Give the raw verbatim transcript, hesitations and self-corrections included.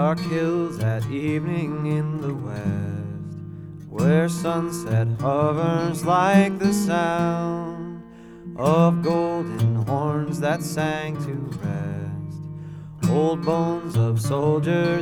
dark hills at evening in the west, where sunset hovers like the sound of golden horns that sang to rest, old bones of soldiers